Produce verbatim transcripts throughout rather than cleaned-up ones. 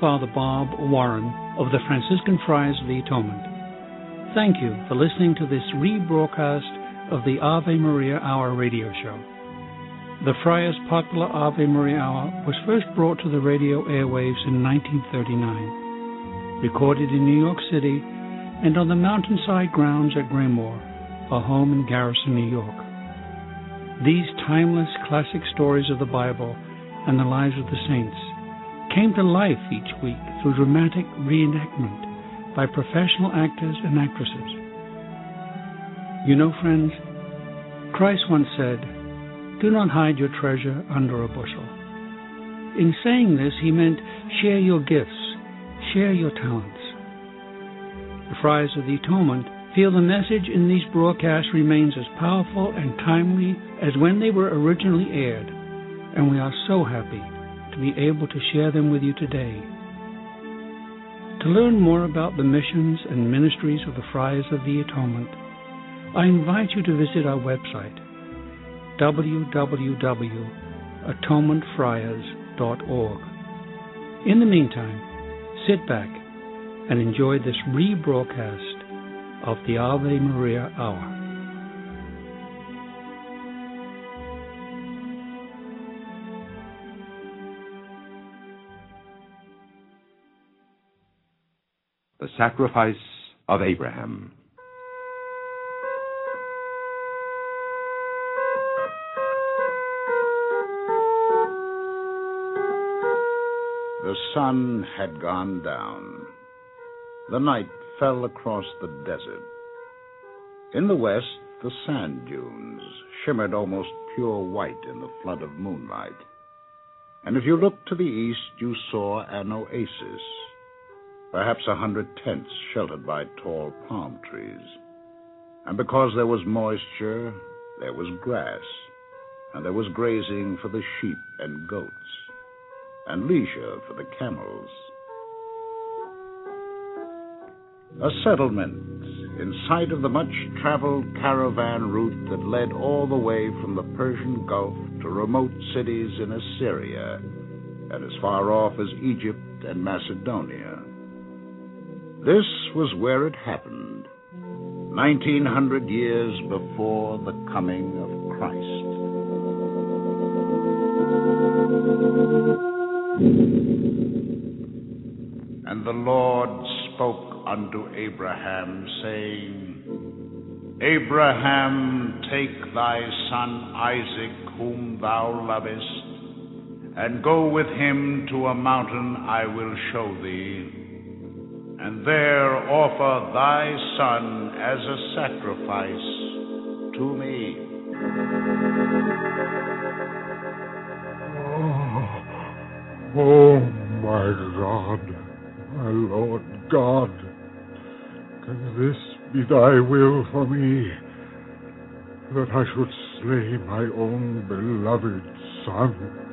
Father Bob Warren of the Franciscan Friars of the Atonement. Thank you for listening to this rebroadcast of the Ave Maria Hour radio show. The Friars' popular Ave Maria Hour was first brought to the radio airwaves in nineteen thirty-nine, recorded in New York City and on the mountainside grounds at Graymoor, a home in Garrison, New York. These timeless classic stories of the Bible and the lives of the saints came to life each week through dramatic reenactment by professional actors and actresses. You know, friends, Christ once said, "Do not hide your treasure under a bushel." In saying this, he meant share your gifts, share your talents. The Friars of the Atonement feel the message in these broadcasts remains as powerful and timely as when they were originally aired, and we are so happy to be able to share them with you today. To learn more about the missions and ministries of the Friars of the Atonement, I invite you to visit our website, w w w dot atonement friars dot org. In the meantime, sit back and enjoy this rebroadcast of the Ave Maria Hour. The Sacrifice of Abraham. The sun had gone down. The night fell across the desert. In the west, the sand dunes shimmered almost pure white in the flood of moonlight. And if you looked to the east, you saw an oasis. Perhaps a hundred tents sheltered by tall palm trees. And because there was moisture, there was grass, and there was grazing for the sheep and goats, and leisure for the camels. A settlement in sight of the much-traveled caravan route that led all the way from the Persian Gulf to remote cities in Assyria and as far off as Egypt and Macedonia. This was where it happened, nineteen hundred years before the coming of Christ. And the Lord spoke unto Abraham, saying, Abraham, take thy son Isaac, whom thou lovest, and go with him to a mountain I will show thee, and there offer thy son as a sacrifice to me. Oh, oh my God, my Lord God, can this be thy will for me, that I should slay my own beloved son?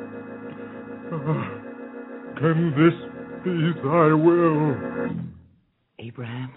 Uh, can this be thy will? Abraham?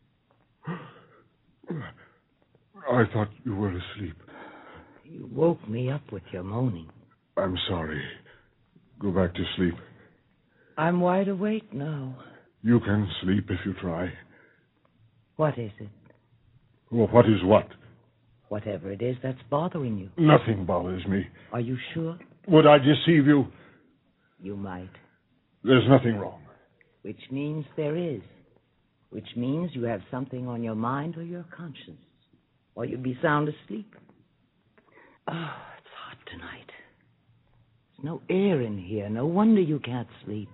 I thought you were asleep. You woke me up with your moaning. I'm sorry. Go back to sleep. I'm wide awake now. You can sleep if you try. What is it? Well, what is what? Whatever it is that's bothering you. Nothing bothers me. Are you sure? Would I deceive you? You might. There's nothing wrong. Which means there is. Which means you have something on your mind or your conscience. Or you'd be sound asleep. Oh, it's hot tonight. There's no air in here. No wonder you can't sleep.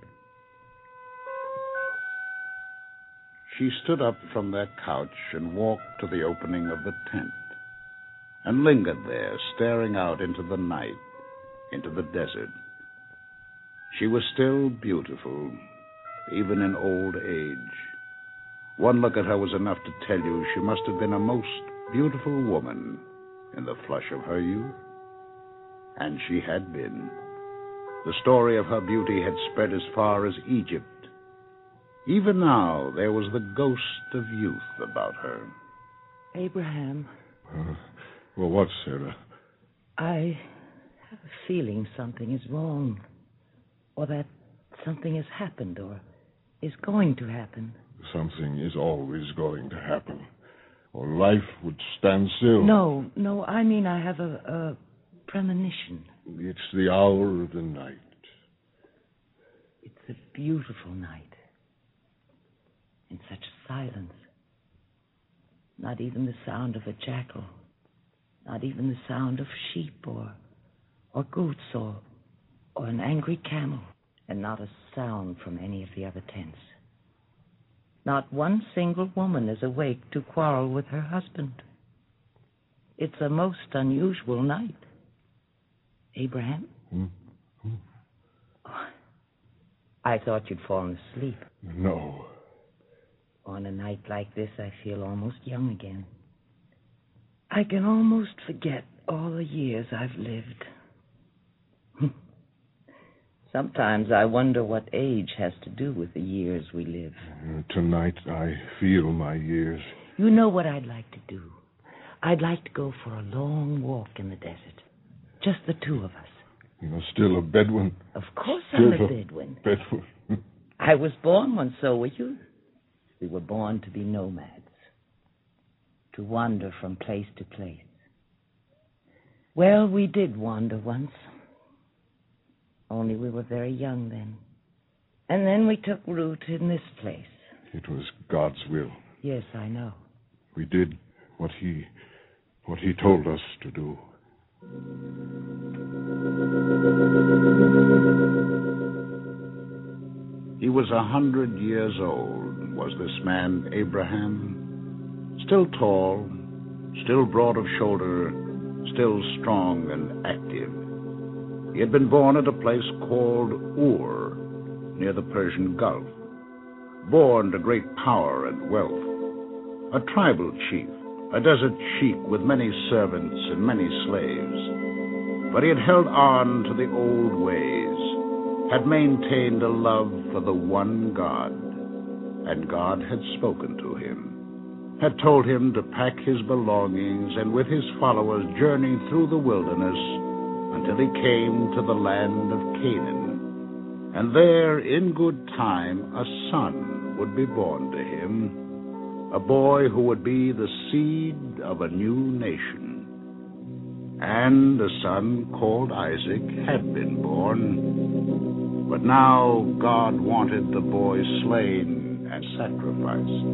She stood up from that couch and walked to the opening of the tent and lingered there, staring out into the night, into the desert. She was still beautiful, even in old age. One look at her was enough to tell you she must have been a most beautiful woman in the flush of her youth. And she had been. The story of her beauty had spread as far as Egypt. Even now, there was the ghost of youth about her. Abraham. Uh, well, what, Sarah? I have a feeling something is wrong. Or that something has happened, or is going to happen. Something is always going to happen, or life would stand still. No, no, I mean I have a, a premonition. It's the hour of the night. It's a beautiful night. In such silence. Not even the sound of a jackal. Not even the sound of sheep or, or goats or, or an angry camel. And not a sound from any of the other tents. Not one single woman is awake to quarrel with her husband. It's a most unusual night. Abraham? Hmm? Hmm? Oh, I thought you'd fallen asleep. No. On a night like this, I feel almost young again. I can almost forget all the years I've lived. Sometimes I wonder what age has to do with the years we live. Uh, tonight I feel my years. You know what I'd like to do? I'd like to go for a long walk in the desert. Just the two of us. You're still a Bedouin. Of course Still I'm a Bedouin. Bedouin. I was born one, so were you. We were born to be nomads. To wander from place to place. Well, we did wander once. Only we were very young then. And then we took root in this place. It was God's will. Yes, I know. We did what he, what he told us to do. He was a hundred years old, was this man Abraham. Still tall, still broad of shoulder, still strong and active. He had been born at a place called Ur, near the Persian Gulf. Born to great power and wealth. A tribal chief, a desert sheik with many servants and many slaves. But he had held on to the old ways, had maintained a love for the one God, and God had spoken to him, had told him to pack his belongings and with his followers journey through the wilderness until he came to the land of Canaan. And there, in good time, a son would be born to him, a boy who would be the seed of a new nation. And a son called Isaac had been born, but now God wanted the boy slain and sacrificed.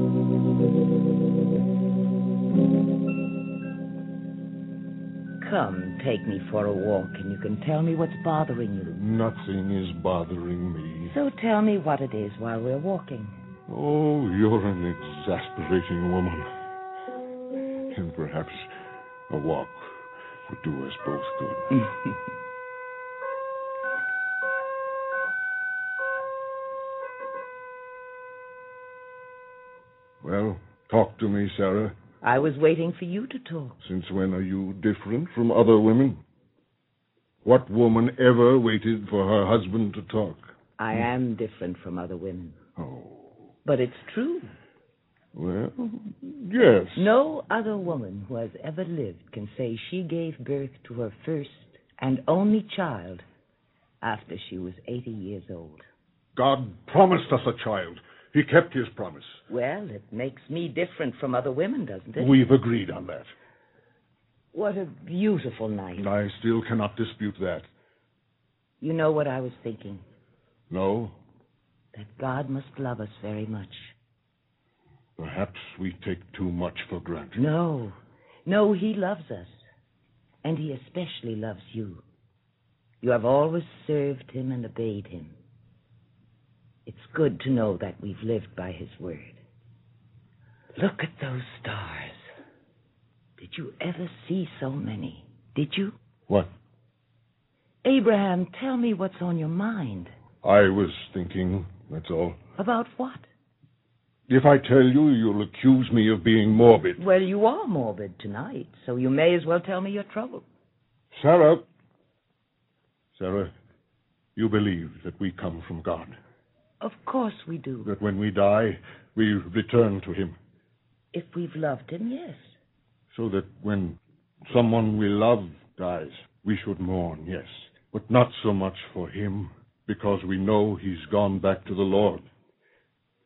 Come, take me for a walk, and you can tell me what's bothering you. Nothing is bothering me. So tell me what it is while we're walking. Oh, you're an exasperating woman. And perhaps a walk would do us both good. Well, talk to me, Sarah. I was waiting for you to talk. Since when are you different from other women? What woman ever waited for her husband to talk? I am different from other women. Oh. But it's true. Well, yes. No other woman who has ever lived can say she gave birth to her first and only child after she was eighty years old. God promised us a child. He kept his promise. Well, it makes me different from other women, doesn't it? We've agreed on that. What a beautiful night. I still cannot dispute that. You know what I was thinking? No? That God must love us very much. Perhaps we take too much for granted. No. No, he loves us. And he especially loves you. You have always served him and obeyed him. It's good to know that we've lived by his word. Look at those stars. Did you ever see so many? Did you? What? Abraham, tell me what's on your mind. I was thinking, that's all. About what? If I tell you, you'll accuse me of being morbid. Well, you are morbid tonight, so you may as well tell me your trouble. Sarah. Sarah, you believe that we come from God. Of course we do. That when we die, we return to him. If we've loved him, yes. So that when someone we love dies, we should mourn, yes. But not so much for him, because we know he's gone back to the Lord.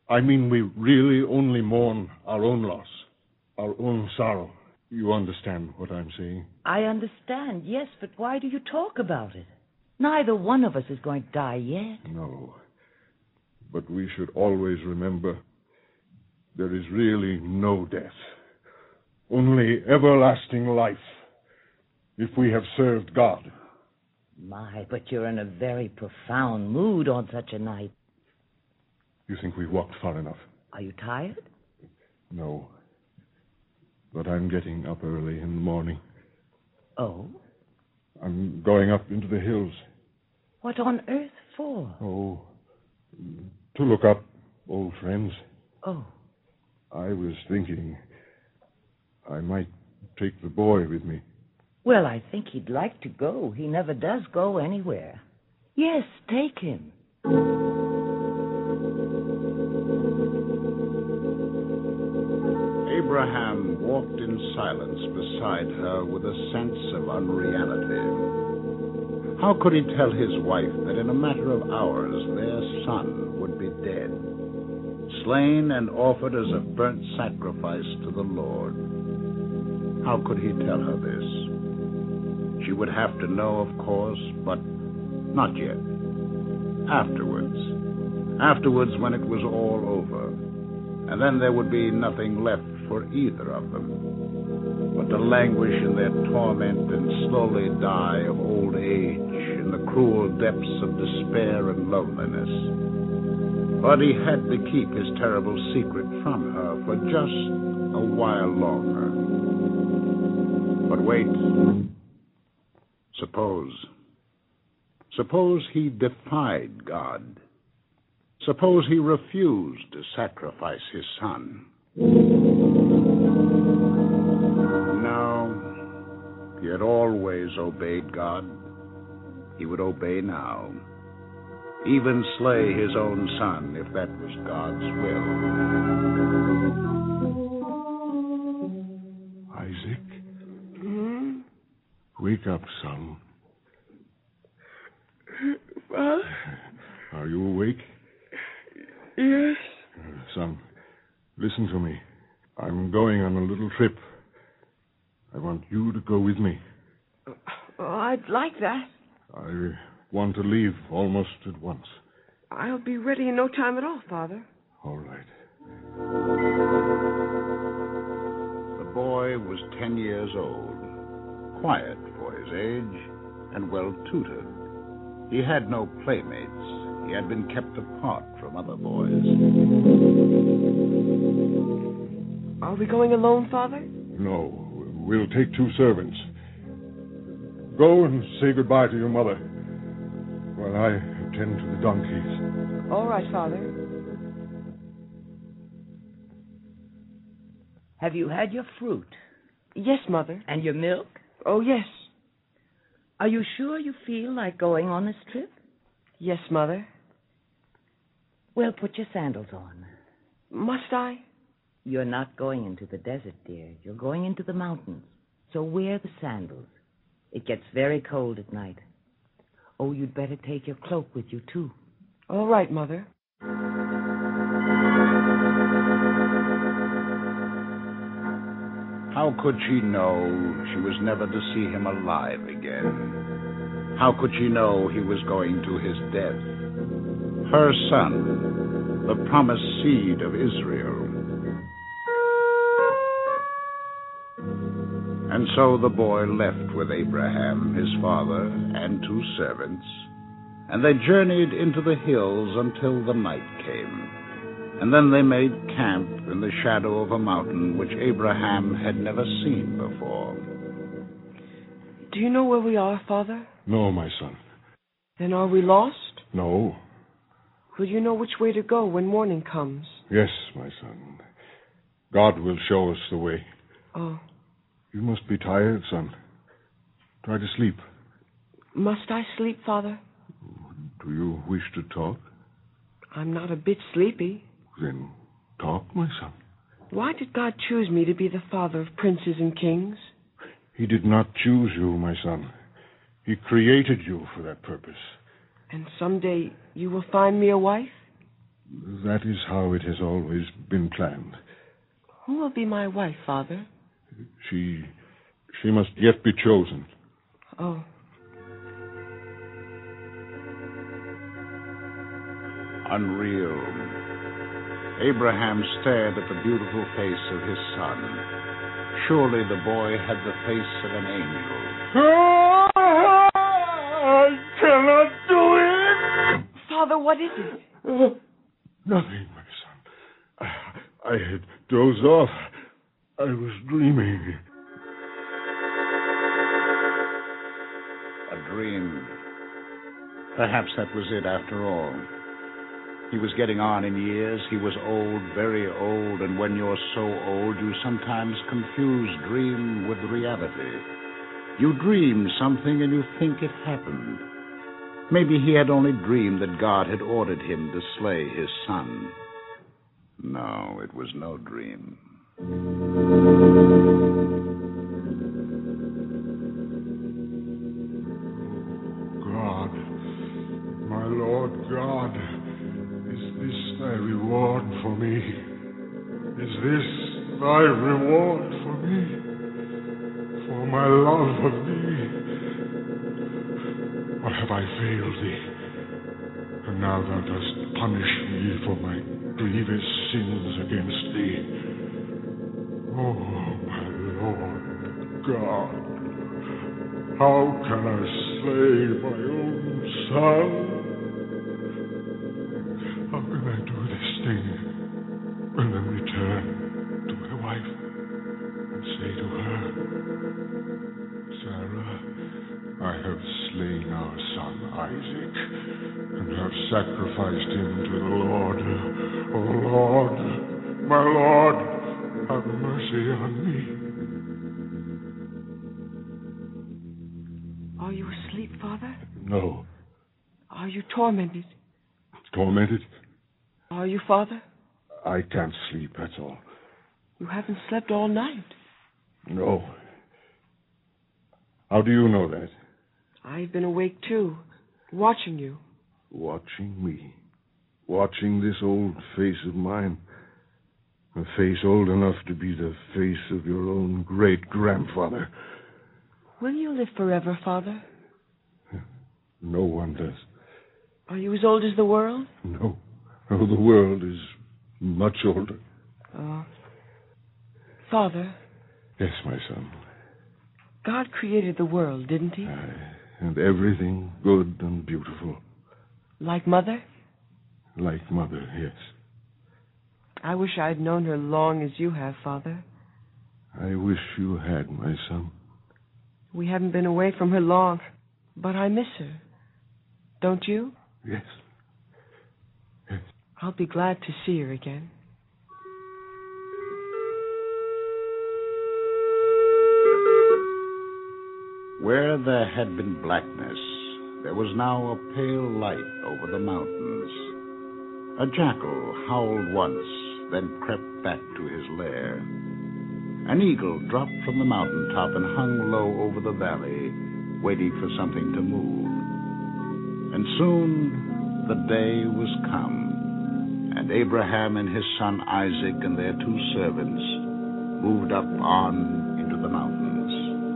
I mean, we really only mourn our own loss, our own sorrow. You understand what I'm saying? I understand, yes, but why do you talk about it? Neither one of us is going to die yet. No. But we should always remember there is really no death, only everlasting life, if we have served God. My, but you're in a very profound mood on such a night. You think we've walked far enough? Are you tired? No. But I'm getting up early in the morning. Oh? I'm going up into the hills. What on earth for? Oh, to look up old friends. Oh. I was thinking I might take the boy with me. Well, I think he'd like to go. He never does go anywhere. Yes, take him. Abraham walked in silence beside her with a sense of unreality. How could he tell his wife that in a matter of hours their son would be dead, slain and offered as a burnt sacrifice to the Lord? How could he tell her this? She would have to know, of course, but not yet. Afterwards. Afterwards, when it was all over. And then there would be nothing left for either of them but to languish in their torment and slowly die of old age in the cruel depths of despair and loneliness. But he had to keep his terrible secret from her for just a while longer. But wait. Suppose. Suppose he defied God. Suppose he refused to sacrifice his son. No, he had always obeyed God. He would obey now. Even slay his own son if that was God's will. Isaac? Hmm? Wake up, son. What? Are you awake? Yes. Uh, son, listen to me. I'm going on a little trip. I want you to go with me. Oh, I'd like that. I want to leave almost at once. I'll be ready in no time at all, Father. All right. The boy was ten years old, quiet for his age, and well tutored. He had no playmates. He had been kept apart from other boys. Are we going alone, Father? No, we'll take two servants. Go and say goodbye to your mother while I attend to the donkeys. All right, Father. Have you had your fruit? Yes, Mother. And your milk? Oh, yes. Are you sure you feel like going on this trip? Yes, Mother. Well, put your sandals on. Must I? You're not going into the desert, dear. You're going into the mountains. So wear the sandals. It gets very cold at night. Oh, you'd better take your cloak with you, too. All right, Mother. How could she know she was never to see him alive again? How could she know he was going to his death? Her son, the promised seed of Israel. And so the boy left with Abraham, his father, and two servants, and they journeyed into the hills until the night came. And then they made camp in the shadow of a mountain which Abraham had never seen before. Do you know where we are, Father? No, my son. Then are we lost? No. Will you know which way to go when morning comes? Yes, my son. God will show us the way. Oh. You must be tired, son. Try to sleep. Must I sleep, Father? Do you wish to talk? I'm not a bit sleepy. Then talk, my son. Why did God choose me to be the father of princes and kings? He did not choose you, my son. He created you for that purpose. And someday you will find me a wife? That is how it has always been planned. Who will be my wife, Father? She... she must yet be chosen. Oh. Unreal. Abraham stared at the beautiful face of his son. Surely the boy had the face of an angel. I cannot do it! Father, what is it? Uh, nothing, my son. I, I had dozed off. I was dreaming. A dream. Perhaps that was it after all. He was getting on in years. He was old, very old, and when you're so old, you sometimes confuse dream with reality. You dream something and you think it happened. Maybe he had only dreamed that God had ordered him to slay his son. No, it was no dream. God, my Lord God, is this thy reward for me? Is this thy reward for me? For my love of thee? Or have I failed thee? And now thou dost punish me for my grievous sins against thee. Oh, my Lord God, how can I slay my own son? How can I do this thing and then return to my wife and say to her, Sarah, I have slain our son Isaac and have sacrificed him to the Lord. Oh Lord, my Lord, have mercy on me. Are you asleep, Father? No. Are you tormented? Tormented? Are you, Father? I can't sleep, that's all. You haven't slept all night. No. How do you know that? I've been awake, too, watching you. Watching me? Watching this old face of mine? A face old enough to be the face of your own great-grandfather. Will you live forever, Father? No one does. Are you as old as the world? No. Oh, the world is much older. Oh. Father? Yes, my son. God created the world, didn't he? Aye, and everything good and beautiful. Like Mother? Like Mother, yes. I wish I'd known her long as you have, Father. I wish you had, my son. We haven't been away from her long, but I miss her. Don't you? Yes. Yes. I'll be glad to see her again. Where there had been blackness, there was now a pale light over the mountains. A jackal howled once, then crept back to his lair. An eagle dropped from the mountaintop and hung low over the valley, waiting for something to move. And soon the day was come, and Abraham and his son Isaac and their two servants moved up on into the mountains.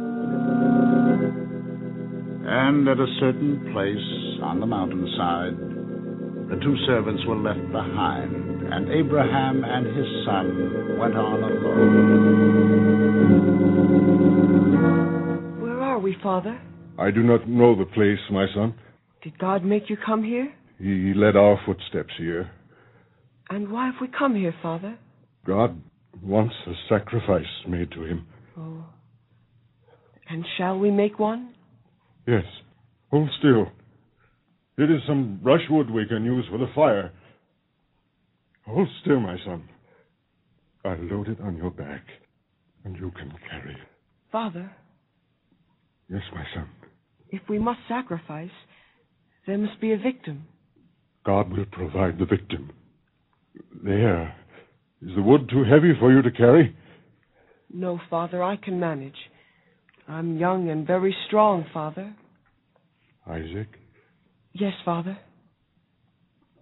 And at a certain place on the mountainside, the two servants were left behind, and Abraham and his son went on alone. Where are we, Father? I do not know the place, my son. Did God make you come here? He led our footsteps here. And why have we come here, Father? God wants a sacrifice made to him. Oh. And shall we make one? Yes. Hold still. It is some brushwood we can use for the fire. Hold still, my son. I'll load it on your back, and you can carry it. Father? Yes, my son. If we must sacrifice, there must be a victim. God will provide the victim. There. Is the wood too heavy for you to carry? No, Father, I can manage. I'm young and very strong, Father. Isaac? Yes, Father.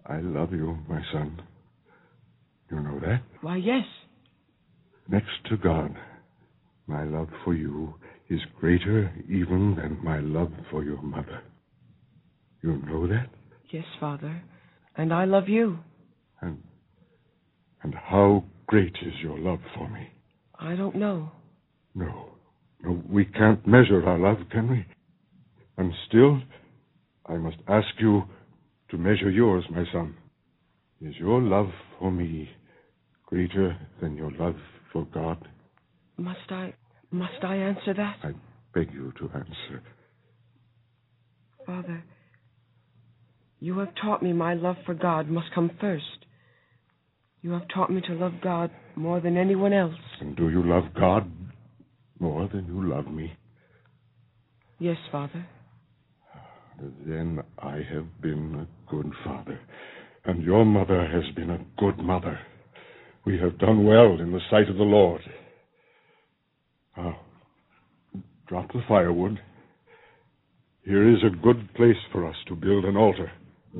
I love you, my son. You know that? Why, yes. Next to God, my love for you is greater even than my love for your mother. You know that? Yes, Father. And I love you. And, and how great is your love for me? I don't know. No. No, we can't measure our love, can we? And still, I must ask you to measure yours, my son. Is your love for me greater than your love for God? Must I, must I answer that? I beg you to answer. Father, you have taught me my love for God must come first. You have taught me to love God more than anyone else. And do you love God more than you love me? Yes, Father. Then I have been a good father, and your mother has been a good mother. We have done well in the sight of the Lord. Now, drop the firewood. Here is a good place for us to build an altar.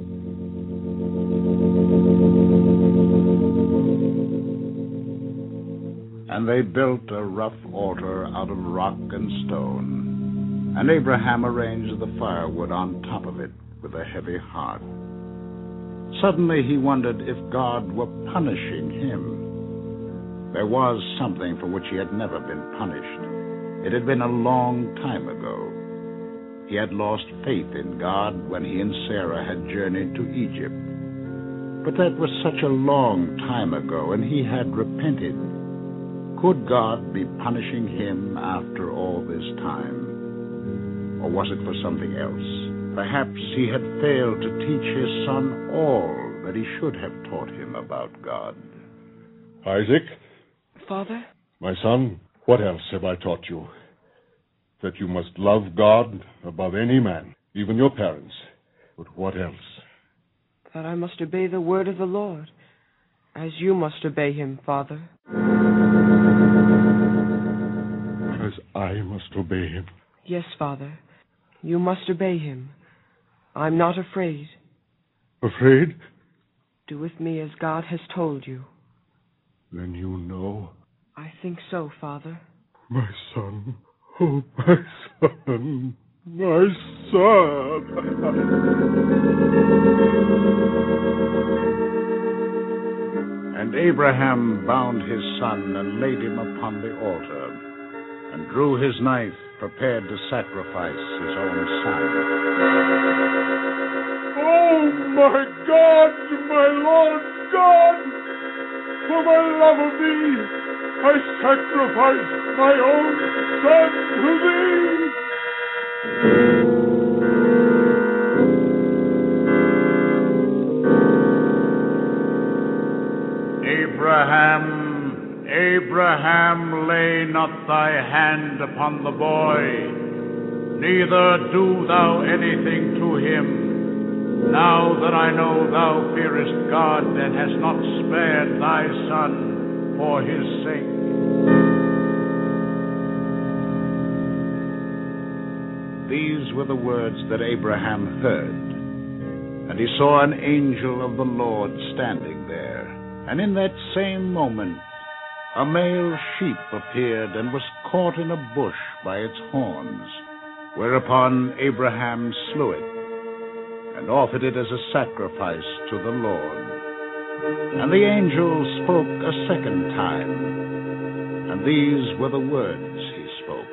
And they built a rough altar out of rock and stone. And Abraham arranged the firewood on top of it with a heavy heart. Suddenly he wondered if God were punishing him. There was something for which he had never been punished. It had been a long time ago. He had lost faith in God when he and Sarah had journeyed to Egypt. But that was such a long time ago, and he had repented. Could God be punishing him after all this time? Or was it for something else? Perhaps he had failed to teach his son all that he should have taught him about God. Isaac? Father? My son, what else have I taught you? That you must love God above any man, even your parents. But what else? That I must obey the word of the Lord, as you must obey him, Father. As I must obey him. Yes, Father. You must obey him. I'm not afraid. Afraid? Do with me as God has told you. Then you know. I think so, Father. My son. Oh, my son. My son. And Abraham bound his son and laid him upon the altar, and drew his knife, prepared to sacrifice his own son. Oh, my God, my Lord God, for my love of thee, I sacrifice my own son to thee. Abraham, Abraham, lay not thy hand upon the boy, neither do thou anything to him, now that I know thou fearest God and hast not spared thy son for his sake. These were the words that Abraham heard, and he saw an angel of the Lord standing there. And in that same moment, a male sheep appeared and was caught in a bush by its horns, whereupon Abraham slew it and offered it as a sacrifice to the Lord. And the angel spoke a second time, and these were the words he spoke.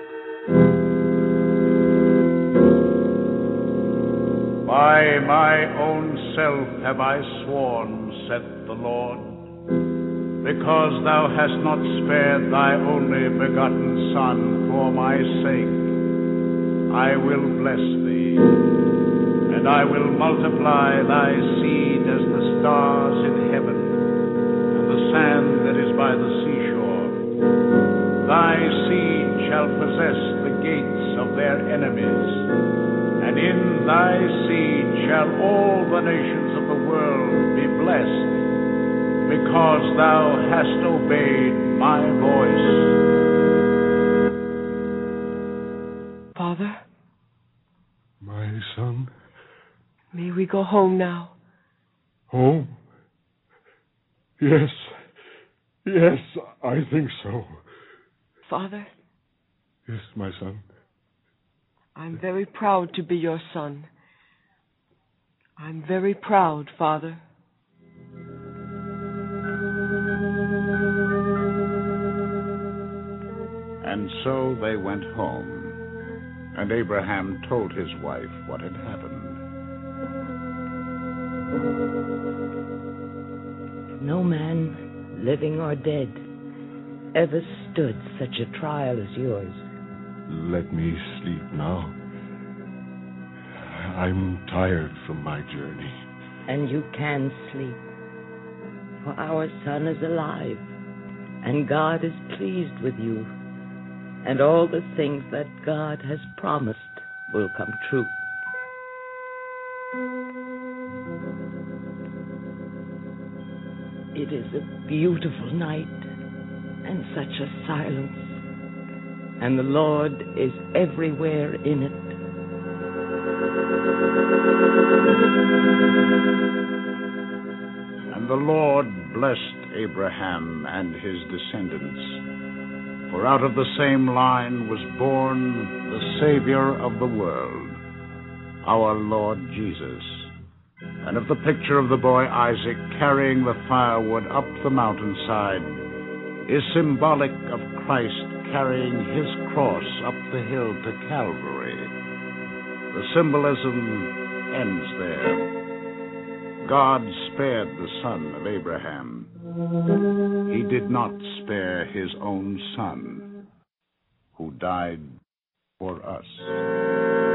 By my own self have I sworn, saith the Lord, because thou hast not spared thy only begotten Son for my sake, I will bless thee, and I will multiply thy seed as the stars in heaven, and the sand that is by the seashore. Thy seed shall possess the gates of their enemies, and in thy seed shall all the nations of the world be blessed, because thou hast obeyed my voice. Father? My son? May we go home now? Home? Yes. Yes, I think so. Father? Yes, my son. I'm very proud to be your son. I'm very proud, Father. And so they went home, and Abraham told his wife what had happened. No man, living or dead, ever stood such a trial as yours. Let me sleep now. I'm tired from my journey. And you can sleep, for our son is alive, and God is pleased with you, and all the things that God has promised will come true. It is a beautiful night, and such a silence, and the Lord is everywhere in it. And the Lord blessed Abraham and his descendants, for out of the same line was born the Savior of the world, our Lord Jesus. And of the picture of the boy Isaac carrying the firewood up the mountainside is symbolic of Christ carrying his cross up the hill to Calvary. The symbolism ends there. God spared the son of Abraham. He did not spare his own son, who died for us.